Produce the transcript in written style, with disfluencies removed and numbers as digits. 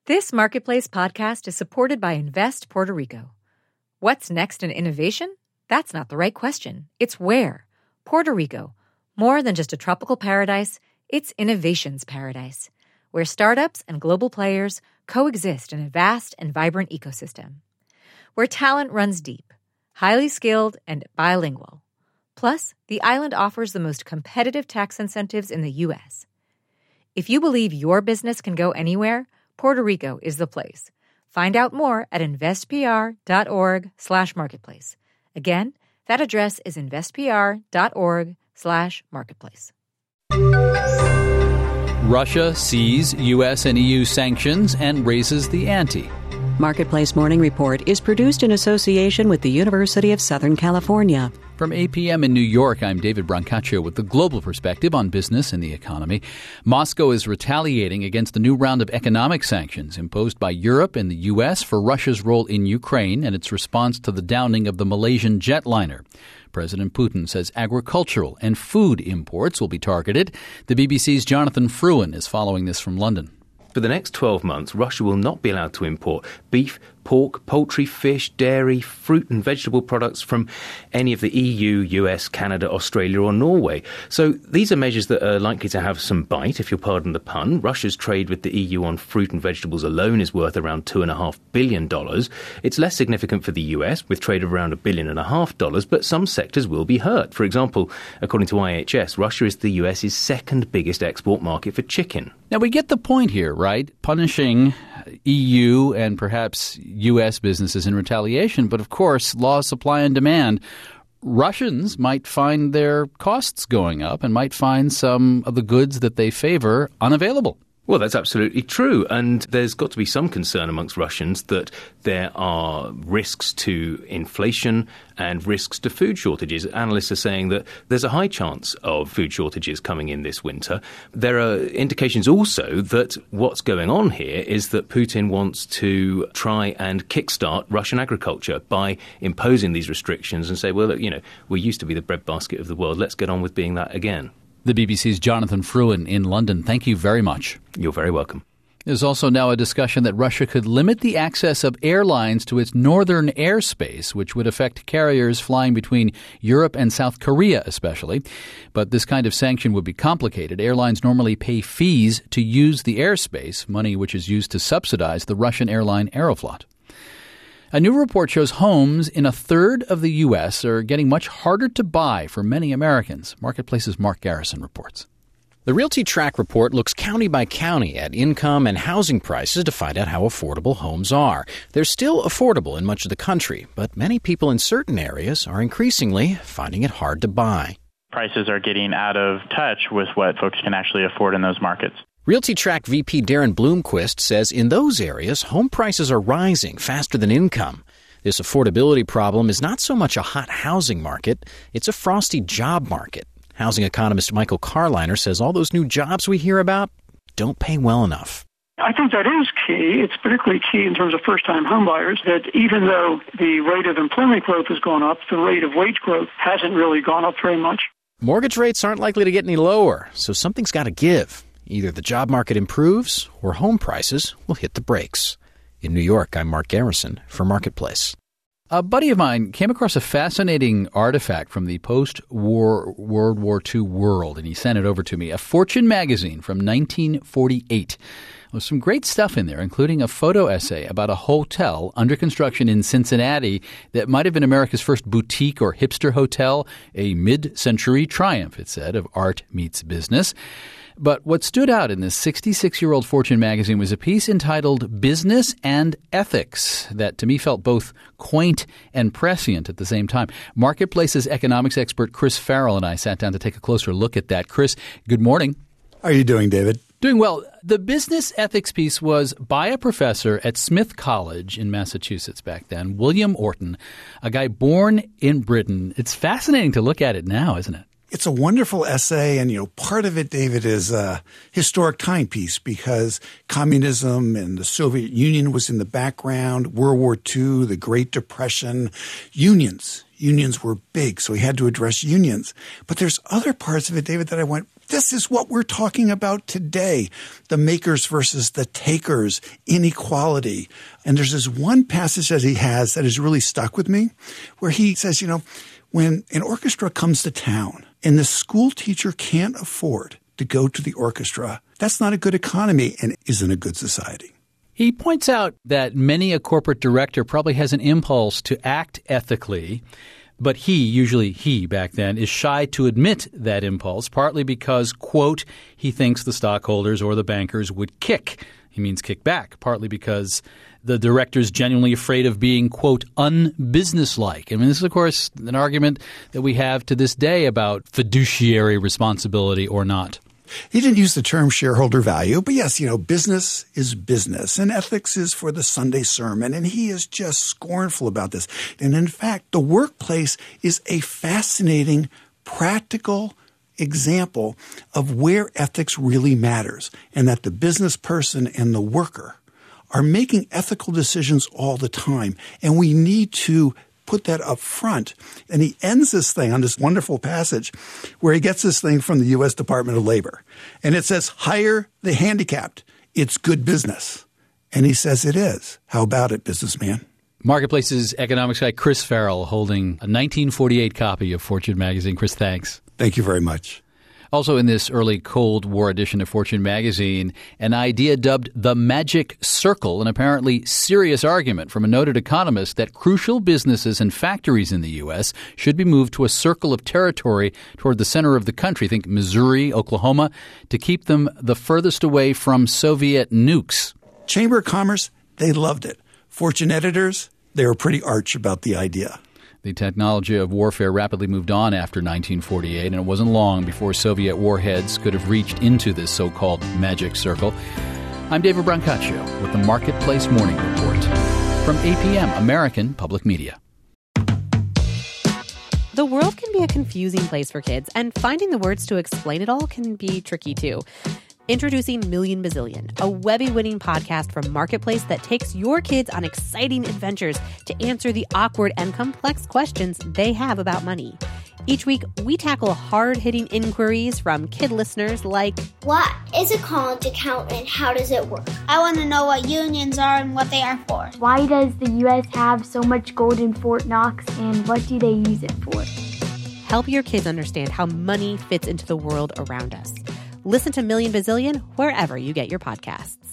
This Marketplace podcast is supported by Invest Puerto Rico. What's next in innovation? That's not the right question. It's where. Puerto Rico. More than just a tropical paradise, it's innovation's paradise, where startups and global players coexist in a vast and vibrant ecosystem. Where talent runs deep, highly skilled, and bilingual. Plus, the island offers the most competitive tax incentives in the U.S. If you believe your business can go anywhere, Puerto Rico is the place. Find out more at investpr.org/marketplace. Again, that address is investpr.org/marketplace. Russia sees U.S. and EU sanctions and raises the ante. Marketplace Morning Report is produced in association with the University of Southern California. From 8 p.m. in New York, I'm David Brancaccio with the global perspective on business and the economy. Moscow is retaliating against the new round of economic sanctions imposed by Europe and the U.S. for Russia's role in Ukraine and its response to the downing of the Malaysian jetliner. President Putin says agricultural and food imports will be targeted. The BBC's Jonathan Fruin is following this from London. For the next 12 months, Russia will not be allowed to import beef, pork, poultry, fish, dairy, fruit and vegetable products from any of the EU, US, Canada, Australia or Norway. So these are measures that are likely to have some bite, if you'll pardon the pun. Russia's trade with the EU on fruit and vegetables alone is worth around $2.5 billion. It's less significant for the US, with trade of around $1.5 billion, but some sectors will be hurt. For example, according to IHS, Russia is the US's second biggest export market for chicken. Now, we get the point here, right? Punishing EU and perhaps U.S. businesses in retaliation. But, of course, law of supply and demand. Russians might find their costs going up and might find some of the goods that they favor unavailable. Well, that's absolutely true. And there's got to be some concern amongst Russians that there are risks to inflation and risks to food shortages. Analysts are saying that there's a high chance of food shortages coming in this winter. There are indications also that what's going on here is that Putin wants to try and kickstart Russian agriculture by imposing these restrictions and say, well, look, we used to be the breadbasket of the world. Let's get on with being that again. The BBC's Jonathan Fruin in London. Thank you very much. You're very welcome. There's also now a discussion that Russia could limit the access of airlines to its northern airspace, which would affect carriers flying between Europe and South Korea especially. But this kind of sanction would be complicated. Airlines normally pay fees to use the airspace, money which is used to subsidize the Russian airline Aeroflot. A new report shows homes in a third of the U.S. are getting much harder to buy for many Americans. Marketplace's Mark Garrison reports. The Realty Track report looks county by county at income and housing prices to find out how affordable homes are. They're still affordable in much of the country, but many people in certain areas are increasingly finding it hard to buy. Prices are getting out of touch with what folks can actually afford in those markets. Realty Track VP Darren Bloomquist says in those areas, home prices are rising faster than income. This affordability problem is not so much a hot housing market, it's a frosty job market. Housing economist Michael Carliner says all those new jobs we hear about don't pay well enough. I think that is key. It's particularly key in terms of first-time homebuyers, that even though the rate of employment growth has gone up, the rate of wage growth hasn't really gone up very much. Mortgage rates aren't likely to get any lower, so something's got to give. Either the job market improves or home prices will hit the brakes. In New York, I'm Mark Garrison for Marketplace. A buddy of mine came across a fascinating artifact from the post-war World War II world, and he sent it over to me, a Fortune magazine from 1948. There's some great stuff in there, including a photo essay about a hotel under construction in Cincinnati that might have been America's first boutique or hipster hotel, a mid-century triumph, it said, of art meets business. But what stood out in this 66-year-old Fortune magazine was a piece entitled Business and Ethics that to me felt both quaint and prescient at the same time. Marketplace's economics expert Chris Farrell and I sat down to take a closer look at that. Chris, good morning. How are you doing, David? Doing well. The business ethics piece was by a professor at Smith College in Massachusetts back then, William Orton, a guy born in Britain. It's fascinating to look at it now, isn't it? It's a wonderful essay, and, part of it, David, is a historic timepiece because communism and the Soviet Union was in the background, World War II, the Great Depression, unions. Unions were big, so we had to address unions. But there's other parts of it, David, that I went, This is what we're talking about today. The makers versus the takers, inequality. And there's this one passage that he has that has really stuck with me where he says, when an orchestra comes to town and the school teacher can't afford to go to the orchestra, that's not a good economy and isn't a good society. He points out that many a corporate director probably has an impulse to act ethically, but usually he back then, is shy to admit that impulse, partly because, quote, he thinks the stockholders or the bankers would kick. He means kick back, partly because the director's genuinely afraid of being, quote, unbusinesslike. I mean, this is, of course, an argument that we have to this day about fiduciary responsibility or not. He didn't use the term shareholder value, but yes, business is business and ethics is for the Sunday sermon. And he is just scornful about this. And in fact, the workplace is a fascinating, practical example of where ethics really matters and that the business person and the worker are making ethical decisions all the time. And we need to put that up front. And he ends this thing on this wonderful passage where he gets this thing from the U.S. Department of Labor. And it says, hire the handicapped. It's good business. And he says it is. How about it, businessman? Marketplace's economics guy Chris Farrell holding a 1948 copy of Fortune magazine. Chris, thanks. Thank you very much. Also in this early Cold War edition of Fortune magazine, an idea dubbed the magic circle, an apparently serious argument from a noted economist that crucial businesses and factories in the U.S. should be moved to a circle of territory toward the center of the country, think Missouri, Oklahoma, to keep them the furthest away from Soviet nukes. Chamber of Commerce, they loved it. Fortune editors, they were pretty arch about the idea. The technology of warfare rapidly moved on after 1948, and it wasn't long before Soviet warheads could have reached into this so-called magic circle. I'm David Brancaccio with the Marketplace Morning Report from APM, American Public Media. The world can be a confusing place for kids, and finding the words to explain it all can be tricky too. Introducing Million Bazillion, a Webby-winning podcast from Marketplace that takes your kids on exciting adventures to answer the awkward and complex questions they have about money. Each week, we tackle hard-hitting inquiries from kid listeners like, what is a college account and how does it work? I want to know what unions are and what they are for. Why does the U.S. have so much gold in Fort Knox and what do they use it for? Help your kids understand how money fits into the world around us. Listen to Million Bazillion wherever you get your podcasts.